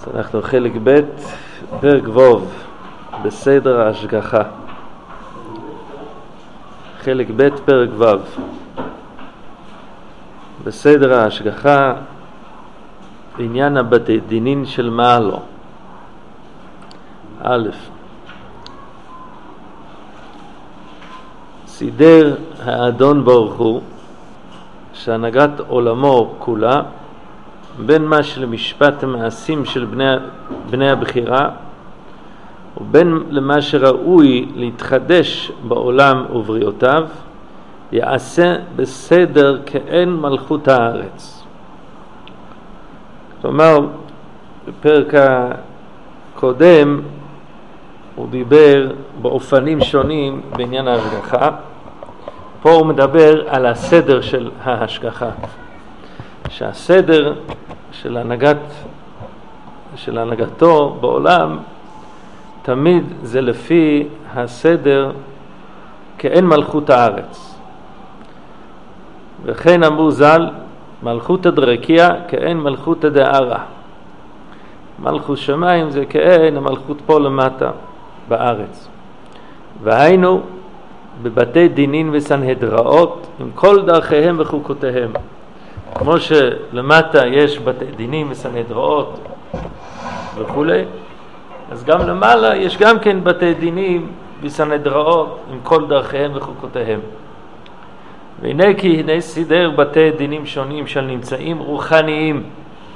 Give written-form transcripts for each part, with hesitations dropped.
אז אנחנו חלק ב' פרק ו' בסדר ההשגחה. חלק ב' פרק ו' בסדר ההשגחה, עניין הבתי דינין של מעלו. א', סידר האדון ברוך הוא שהנהגת עולמו כולה בין מה שלמשפט המעשים של בני הבחירה ובין למה שראוי להתחדש בעולם ובריאותיו, יעשה בסדר כאין מלכות הארץ. כלומר, בפרק הקודם הוא דיבר באופנים שונים בעניין ההשגחה. פה הוא מדבר על הסדר של ההשגחה, שהסדר של הנהגתו בעולם תמיד זה לפי הסדר כאין מלכות הארץ. וכן אמרו ז"ל, מלכות הדרקייה כאין מלכות הדערה. מלכות שמיים זה כאין המלכות פה למטה בארץ. והיינו בבתי דינין וסנהדראות עם כל דרכיהם וחוקותיהם. כמו שלמטה יש בתי דינים וסנהדראות וכו', אז גם למעלה יש גם כן בתי דינים וסנהדראות עם כל דרכיהם וחוקותיהם. והנה כי הנה סידר בתי דינים שונים של נמצאים רוחניים.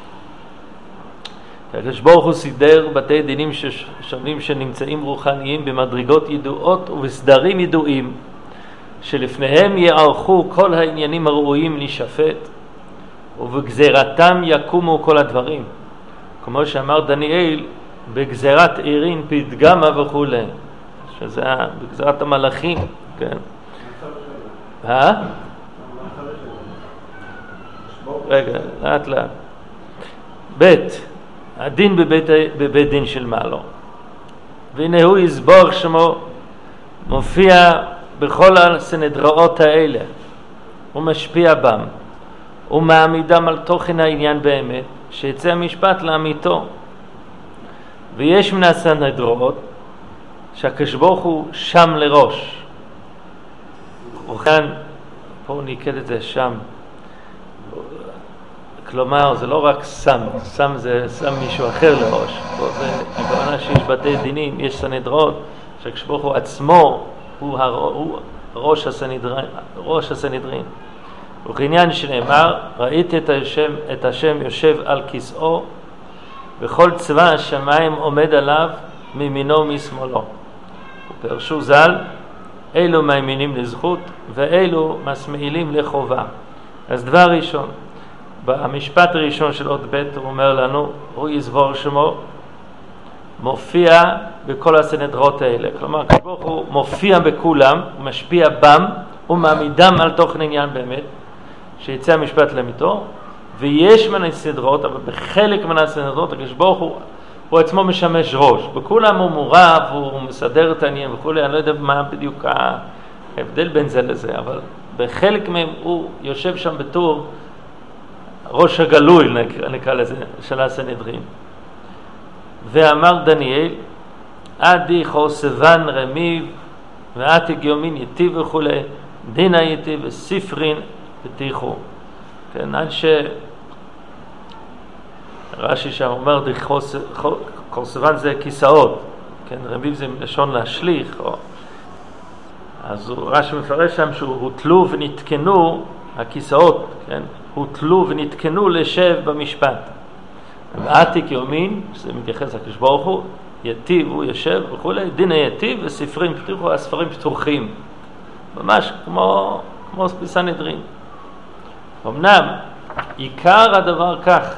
הקדוש ברוך הוא סידר בתי דינים שונים שנמצאים רוחניים במדרגות ידועות ובסדרים ידועים, שלפניהם יערכו כל העניינים הראויים להישפט, ובגזירתם יקומו כל הדברים. כמו שאמר דניאל, בגזירת עירין פתגמה וכו', שזה בגזירת המלאכים, כן? רגע, לאט לאט. ב' הדין בבית דין של מעלו. והנה הוא יסבור שמו מופיע בכל הסנהדראות האלה, הוא משפיע בם ומעמידם על תוכן העניין באמת, שיצא המשפט לאמיתו. ויש מן הסנהדראות שהקדוש ברוך הוא שם לראש. וכאן פה ניקד את זה שם, כלומר זה לא רק שם זה שם מישהו אחר לראש. פה זה הכוונה שיש בתי דינים, יש סנהדראות שהקדוש ברוך הוא עצמו הוא ראש הסנהדרין. וכעניין שנאמר, ראיתי את השם יושב על כיסאו וכל צבא השמיים עומד עליו מימינו ומשמאלו. ופרשו ז"ל, אלו מאמינים לזכות ואלו מסמעילים לחובה. אז דבר ראשון, במשפט הראשון של עוד ב' הוא אומר לנו, הוא יסבור שמו מופיע בכל הסנהדראות האלה. כלומר, הקדוש ברוך הוא מופיע בכולם, הוא משפיע בם, הוא מעמידם על תוכן עניין באמת, שיצא המשפט לאמיתו. ויש מן הסנהדראות, אבל בחלק מן הסנהדראות הקדוש ברוך הוא עצמו משמש ראש. בכולם הוא מורב, הוא מסדר את העניין וכו'. אני לא יודע מה בדיוק ההבדל בין זה לזה, אבל בחלק מהם הוא יושב שם בתור ראש הגלוי, נקרא לזה, של הסנהדרין. ואמר דניאל, עדי חוסבן רמיב ועתיק יומין יתיב וכו', דינה יתיב וספרין ותיחו. כן, עד רש"י שם אומר, חוסבן זה כיסאות, כן, רמיב זה לשון להשליך, אז רש"י מפרש שם שהוטלו ונתקנו הכיסאות, כן, הוטלו ונתקנו לשב במשפט. ועתיק יומין, שזה מתייחס לקדוש ברוך הוא, יתיב הוא יושב וכו', דינה יתיב וספרים פתוחו, הספרים פתוחים, ממש כמו בסנהדרין. אמנם עיקר הדבר כך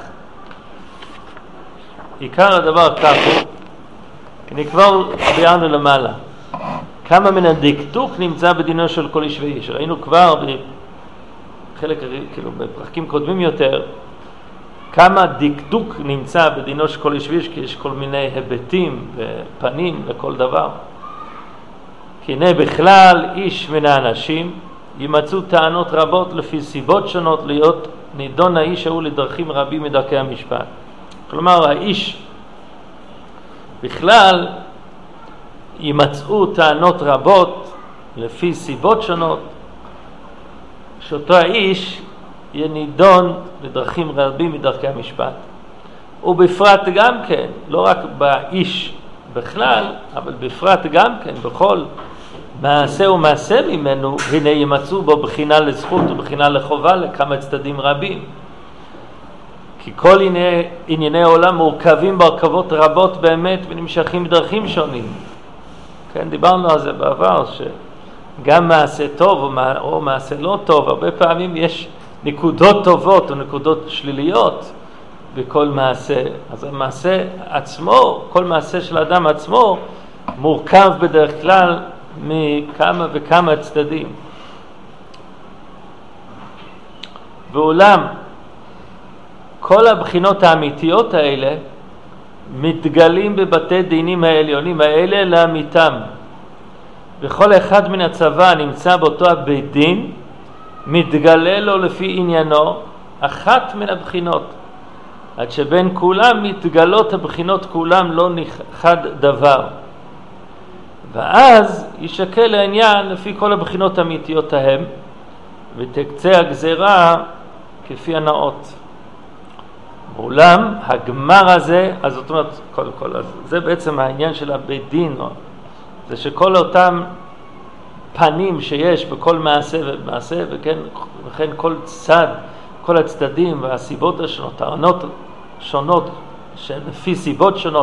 הוא, כי כבר ביארנו למעלה כמה מן הדקדוק נמצא בדינו של כל איש ואיש. ראינו כבר בחלק, כאילו בפרקים קודמים יותר, כמה דקדוק נמצא בדינו של כל איש ואיש, כי יש כל מיני היבטים ופנים לכל דבר. כי הנה בכלל איש מן האנשים ימצאו טענות רבות לפי סיבות שונות להיות נידון האיש ההוא לדרכים רבים מדרכי המשפט. כלומר, האיש בכלל יימצאו טענות רבות לפי סיבות שונות שאותו האיש יהיה נידון בדרכים רבים מדרכי המשפט, ובפרט גם כן, לא רק באיש בכלל, אבל בפרט גם כן בכל מעשה ומעשה ממנו, הנה יימצאו בו בחינה לזכות ובחינה לחובה לכמה צדדים רבים. כי כל ענייני העולם מורכבים בהרכבות רבות באמת ונמשכים בדרכים שונים. כן, דיברנו על זה בעבר, שגם מעשה טוב או מעשה לא טוב, הרבה פעמים יש נקודות טובות או נקודות שליליות בכל מעשה. אז המעשה עצמו, כל מעשה של האדם עצמו, מורכב בדרך כלל מכמה וכמה צדדים. ואולם, כל הבחינות האמיתיות האלה מתגלים בבתי דינים העליונים האלה לאמיתם. וכל אחד מן הצבא נמצא באותו בית דין, מתגלה לו לפי עניינו אחת מן הבחינות, עד שבין כולם מתגלות הבחינות כולם לא נכחד דבר. ואז ישקל העניין לפי כל הבחינות האמיתיות ההם, ותקצה הגזרה כפי הנאות. ואולם הגמר הזה, אז זאת אומרת, קודם כל, זה בעצם העניין של הבית דין, זה שכל אותם פנים שיש בכל מעשה ומעשה, וכן כל צד, כל הצדדים והסיבות השונות, טענות שונות, שלפי סיבות שונות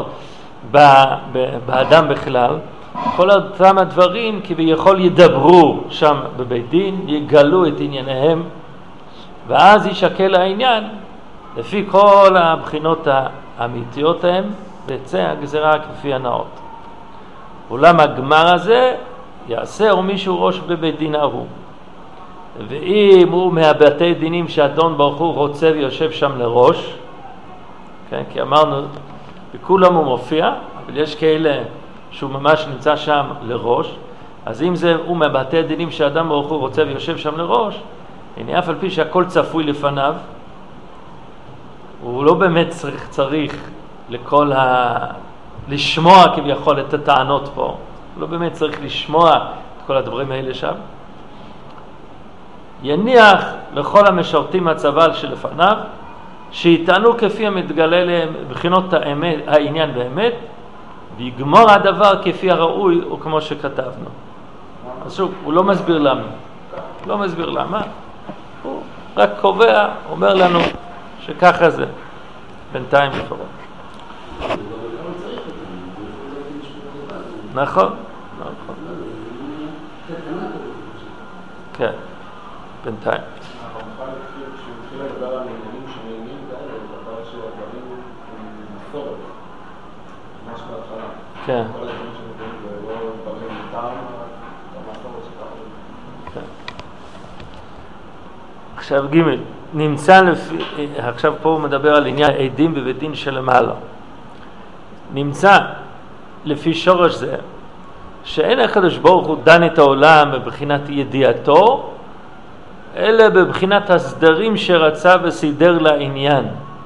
באדם בכלל, כל אותם הדברים כביכול ידברו שם בבית דין, יגלו את ענייניהם, ואז ישקל העניין לפי כל הבחינות האמיתיות ההם, ויצא הגזרה כפי הנאות. אולם הגמר הזה יעשה או מישהו ראש בבית דין ההוא, ואם הוא מהבתי דינים שאדון ברוך הוא רוצה ויושב שם לראש, כן, כי אמרנו בכולם הוא מופיע, אבל יש כאלה שהוא ממש נמצא שם לראש, אז אם זה הוא מהבתי דינים שאדם ברוך הוא רוצה ויושב שם לראש, הנה אף על פי שהכל צפוי לפניו, הוא לא באמת צריך לשמוע כביכול את הטענות פה, הוא לא באמת צריך לשמוע את כל הדברים האלה שם. יניח לכל המשרתים מהצבא שלפניו, שיטענו כפי המתגלה להם בחינות העניין באמת, ויגמור הדבר כפי הראוי וכמו שכתבנו. אז שוב, הוא לא מסביר למה. לא מסביר למה. הוא רק קובע, אומר לנו שככה זה. בינתיים לפחות. נכון. נכון. כן. בינתיים. כן. עכשיו ג' נמצא לפי, עכשיו פה הוא מדבר על עניין עדים בבית דין שלמעלה. נמצא לפי שורש זה שאין הקדוש ברוך הוא דן את העולם בבחינת ידיעתו, אלא בבחינת הסדרים שרצה וסידר לעניין.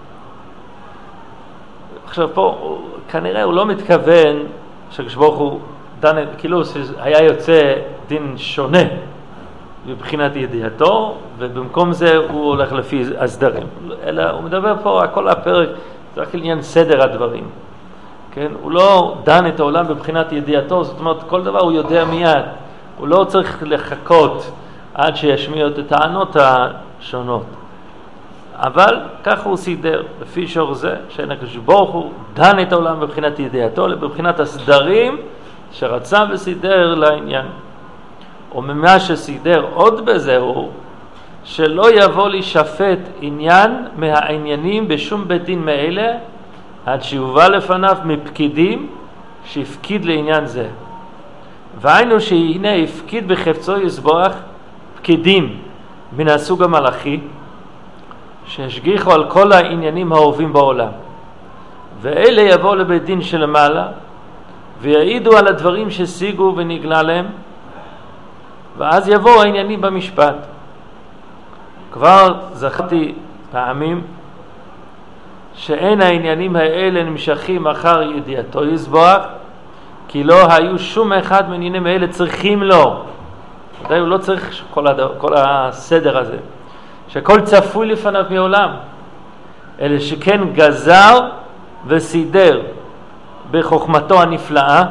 עכשיו פה כנראה הוא לא מתכוון שהקדוש ברוך הוא דן, כאילו היה יוצא דין שונה בבחינת ידיעתו, ובמקום זה הוא הולך לפי הסדרים. אלא הוא מדבר פה, כל הפרק זה רק עניין סדר הדברים. כן? הוא לא דן את העולם בבחינת ידיעתו, זאת אומרת כל דבר הוא יודע מיד. הוא לא צריך לחכות עד שישמיע את הטענות השונות. אבל כך הוא סידר, לפי שור זה, שאין הקדוש ברוך הוא דן את העולם בבחינת ידיעתו, בבחינת הסדרים שרצה וסידר לעניין. וממה שסידר עוד בזה הוא, שלא יבוא להישפט עניין מהעניינים בשום בית דין מאלה, עד שיובא לפניו מפקידים שהפקיד לעניין זה. והיינו שהנה הפקיד בחפצו יסבוח פקידים מן הסוג המלאכי, שהשגיחו על כל העניינים האהובים בעולם, ואלה יבואו לבית דין שלמעלה ויעידו על הדברים ששיגו ונגלה להם, ואז יבואו העניינים במשפט. כבר זכרתי פעמים שאין העניינים האלה נמשכים אחר ידיעתו יזבח, כי לא היו שום אחד מעניינים האלה צריכים לו. ודאי הוא לא צריך כל הסדר הזה, שכל צפוי לפניו מעולם, אלא שכן גזר וסידר בחוכמתו הנפלאה,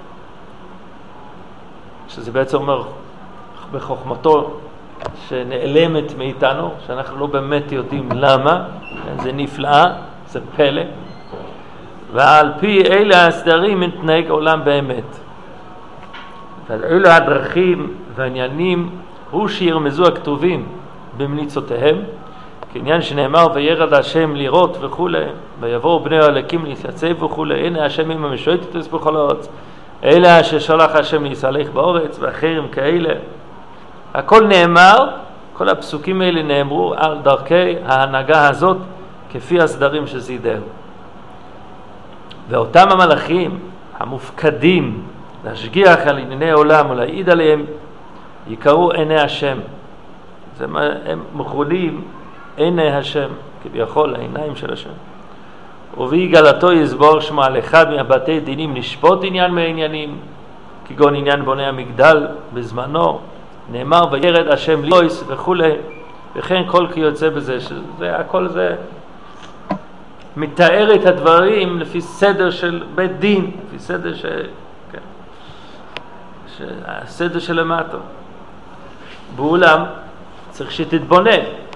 שזה בעצם אומר בחוכמתו שנעלמת מאיתנו, שאנחנו לא באמת יודעים למה, זה נפלאה, זה פלא, ועל פי אלה הסדרים מתנהג עולם באמת. ועל אלה הדרכים והעניינים הוא שירמזו הכתובים במליצותיהם, כעניין שנאמר וירד השם לראות וכו', ויבואו בני האלוקים להתייצב וכו', הנה השם עם המשועטת בכל הארץ, אלה ששלח השם להסהלך בארץ, ואחרים כאלה. הכל נאמר, כל הפסוקים האלה נאמרו על דרכי ההנהגה הזאת כפי הסדרים שסידר. ואותם המלאכים המופקדים להשגיח על ענייני העולם ולהעיד עליהם יקראו עיני השם. זה מה הם מכונים עיני השם, כביכול העיניים של השם. ובהגלתו יסבור שמו על אחד מהבתי דינים לשפוט עניין מהעניינים, כגון עניין בוני המגדל בזמנו, נאמר וירד השם ליויס וכו', וכן כל כי יוצא בזה, שזה הכל זה מתאר את הדברים לפי סדר של בית דין, לפי סדר הסדר של למטה. באולם צריך שתתבונן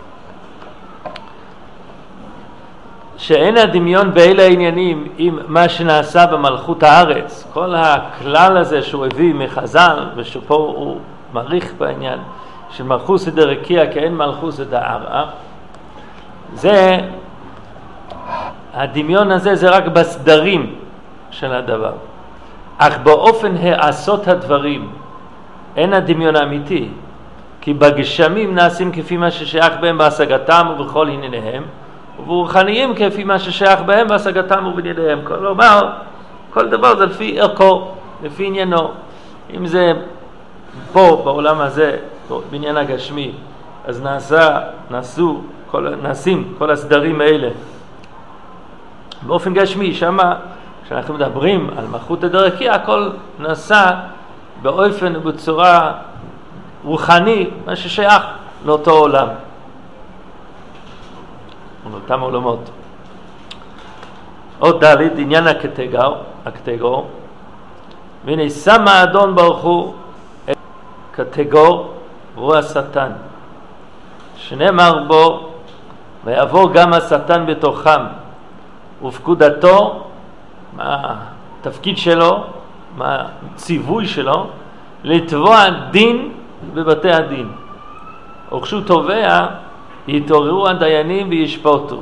שאין הדמיון באלה העניינים עם מה שנעשה במלכות הארץ. כל הכלל הזה שהוא הביא מחז"ל, ושפה הוא מעריך בעניין של מלכות דרקיע כאין מלכות דערער, זה הדמיון הזה זה רק בסדרים של הדבר, אך באופן העשות הדברים אין הדמיון האמיתי, כי בגשמים נעשים כפי מה ששייך בהם בהשגתם ובכל ענייניהם, וברוחניים כפי מה ששייך בהם בהשגתם ובענייניהם. כלומר, כל דבר זה לפי ערכו, לפי עניינו. אם זה פה בעולם הזה, בעניין הגשמי, אז נעשים כל הסדרים האלה באופן גשמי. שמה כשאנחנו מדברים על מלכות דרקיע, הכל נעשה באופן ובצורה רוחני, מה ששייך לאותו עולם, לאותם עולמות. עוד ד' עניין הקטגור, והנה שם האדון ברוך הוא את קטגור והוא השטן, שנאמר בו ויעבור גם השטן בתוכם, ופקודתו, מה התפקיד שלו, מה הציווי שלו, לתבוע דין בבתי הדין, וכשהוא תובע יתעוררו הדיינים וישפוטו,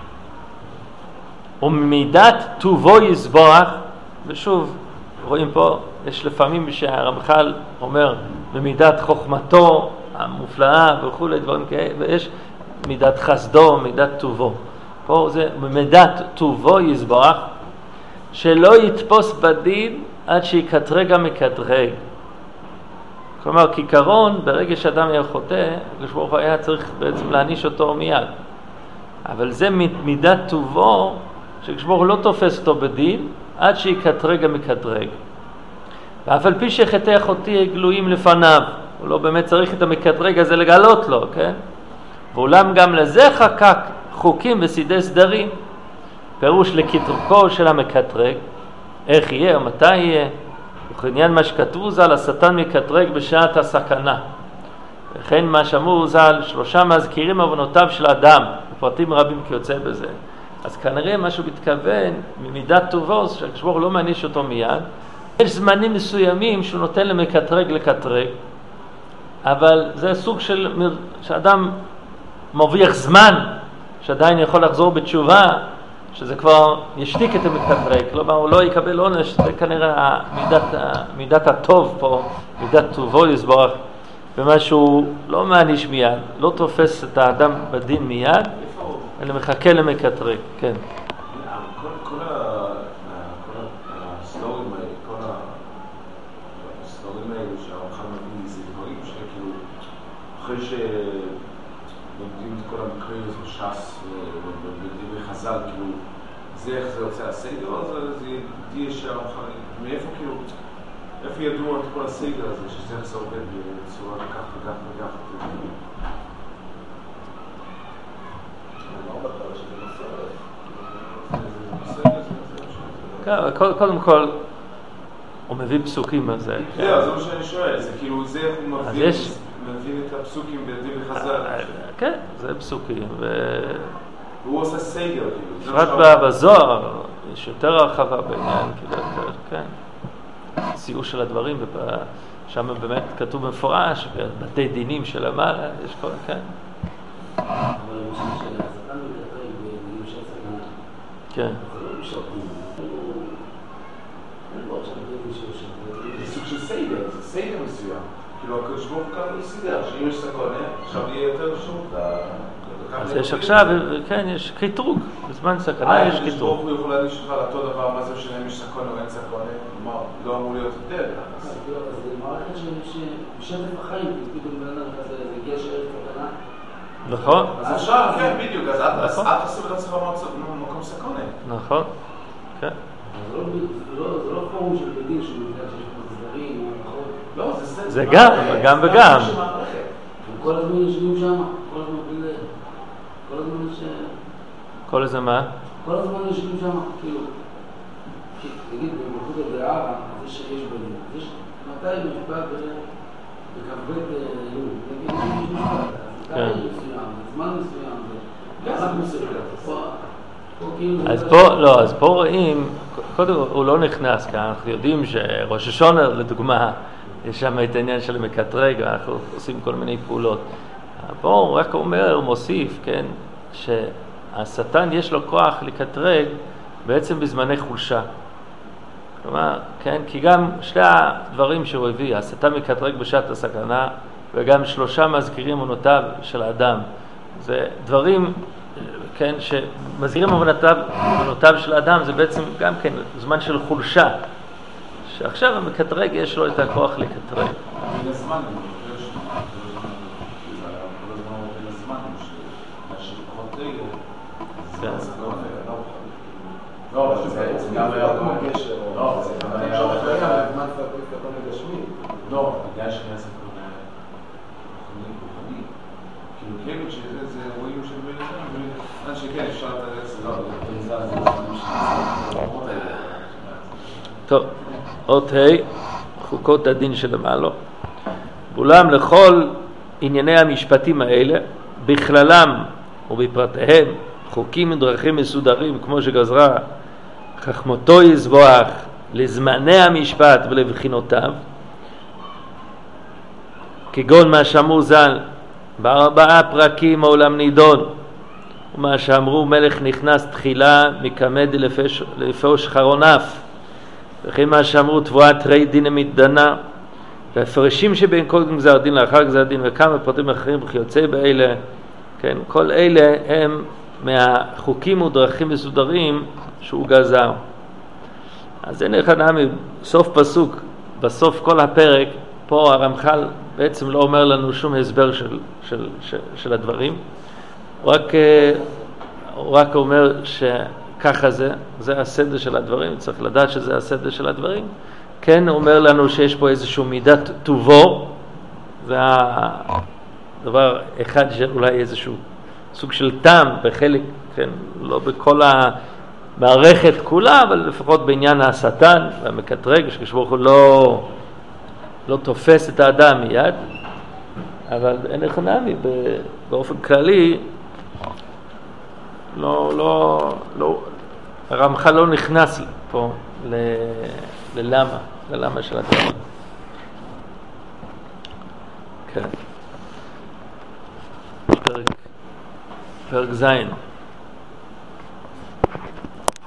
וממידת טובו יסבוח. ושוב רואים פה, יש לפעמים שהרמח"ל אומר במידת חוכמתו המופלאה וכו' דברים כאלה, ויש מידת חסדו, מידת טובו. פה זה במידת טובו יסבוח, שלא יתפוס בדין עד שיקטרג מקטרג. כלומר, כעיקרון, ברגע שאדם היה חוטא, כשברוך היה צריך בעצם להעניש אותו מיד. אבל זה מידת טובו, שכשברוך לא תופס אותו בדין, עד שיקטרג המקטרג. ואף על פי שחטאי החוטא גלויים לפניו, הוא לא באמת צריך את המקטרג הזה לגלות לו, כן? ואולם גם לזה חקק חוקים וסידי סדרים, פירוש לקטרקו של המקטרג, איך יהיה ומתי יהיה, וכעניין מה שכתבו ז"ל, השטן מקטרג בשעת הסכנה. וכן מה שאמרו ז"ל, 3 מזכירים עוונותיו של אדם, בפרטים רבים כיוצא בזה. אז כנראה מה שהוא מתכוון ממידת טובו, שהקדוש לא מעניש אותו מיד, יש זמנים מסוימים שהוא נותן למקטרג לקטרג, אבל זה סוג של שאדם מרוויח זמן, שעדיין יכול לחזור בתשובה, שזה כבר ישתיק את המקטרג, כלומר הוא לא יקבל עונש. זה כנראה מידת הטוב פה, מידת טובו יסברך, ומה שהוא לא מעניש מיד, לא תופס את האדם בדין מיד, אלא מחכה למקטרג. כן. כל הסטורים האלו שהרמח"ל מביא, זה דברים שכאילו אחרי לומדים את כל המקרים בש"ס ובדברי חז"ל, כאילו, זה איך זה יוצא הסדר, אז זה יהיה מאיפה כאילו, איפה ידעו את כל הסדר הזה, שזה איך זה עובד בצורה כך וכך וכך? קודם כל, הוא מביא פסוקים על זה. זה מה שאני שואל, זה כאילו, זה איך הוא מביא את הפסוקים בדברי חז"ל. כן, זה פסוקים. והוא עושה סדר, כאילו. בפרט בזוהר, יש יותר הרחבה בעניין, כאילו, כן. ציור של הדברים, שם באמת כתוב במפורש, בבתי דינים של המעלה, יש כל, כן. אבל למשל של השטן מתקטרג במילים של סכנה. כן. זה לא משרתים. אין בו עכשיו במילים של שרתים. זה סוג של סדר, זה סדר מסוים. כאילו, הקדוש ברוך הוא כאן סידר, שאם יש סכנה, עכשיו יהיה יותר שעות. אז יש עכשיו, כן, יש קטרוג, בזמן סכנה יש קטרוג. הקדוש ברוך הוא יכול להגיד שלך על אותו דבר, מה זה שלהם יש סכנה או אין סכנה, כלומר, לא אמור להיות הבדל. אז זה מערכת שמשתף החיים, פתאום בן אדם כזה, זה גשר סכנה. נכון. אז עכשיו, כן, בדיוק, אז אל תשים את עצמך במקום סכנה. נכון, כן. זה לא פורום של בדין שהוא יודע שיש פה סדרים, לא, זה גם וגם. כל הזמן יושבים שם, כל הזמן יש... כל איזה מה? כל הזמן יושבים שם, כאילו... נגיד, במלכות הדעה, זה שיש בדין. יש 200 משפט בכ"ב אלול. נגיד, יש משפט. תאריך מסוים, זמן מסוים, גזק מסוים. אז פה רואים, קודם הוא לא נכנס כאן, אנחנו יודעים שראש השונה, לדוגמה, יש שם את העניין של מקטרג, אנחנו עושים כל מיני פעולות. פה הוא רק אומר, מוסיף, כן, שהשטן יש לו כוח לקטרג בעצם בזמני חולשה. כלומר, כן, כי גם שני הדברים שהוא הביא, השטן מקטרג בשעת הסכנה, וגם שלושה מזכירים אמונותיו של האדם. זה דברים, כן, שמזכירים אמונותיו של האדם, זה בעצם גם כן זמן של חולשה. שעכשיו המקטרג יש לו את הכוח לקטרג. בין הזמן, כל הזמן בין הזמן, שהשלוחות רגל, לא, אבל זה גם היה אותו קשר, לא, זה גם היה אותו קשר, לא, בגלל שאני אעשה כל רוחני, כאילו כאילו שזה רואים שבין הזמן, שכן אפשר את טוב, אות ה' חוקות הדין שלמעלה. אולם לכל ענייני המשפטים האלה, בכללם ובפרטיהם, חוקים ודרכים מסודרים, כמו שגזרה חכמתו יזבח לזמני המשפט ולבחינותיו, כגון מה שאמרו ז"ל בארבעה פרקים העולם נידון, ומה שאמרו מלך נכנס תחילה מקמד לפוש חרונף, וכן מה שאמרו תבואת רי דין מתדנה, והפרשים שבין קודם גזר דין לאחר גזר דין וכמה פרטים אחרים וכיוצא באלה, כן, כל אלה הם מהחוקים ודרכים מסודרים שהוא גזר. אז אין אחד נמי, סוף פסוק, בסוף כל הפרק, פה הרמח"ל בעצם לא אומר לנו שום הסבר של הדברים, הוא רק אומר שככה זה הסדר של הדברים, צריך לדעת שזה הסדר של הדברים. כן, הוא אומר לנו שיש פה איזשהו מידת טובו, זה הדבר אחד שאולי איזשהו סוג של טעם בחלק, כן, לא בכל המערכת כולה, אבל לפחות בעניין השטן והמקטרג, שכשברוך הוא לא תופס את האדם מיד, אבל אין איך נעמי, באופן כללי, הרמח"ל לא נכנס פה ללמה של הדבר. כן. פרק זין.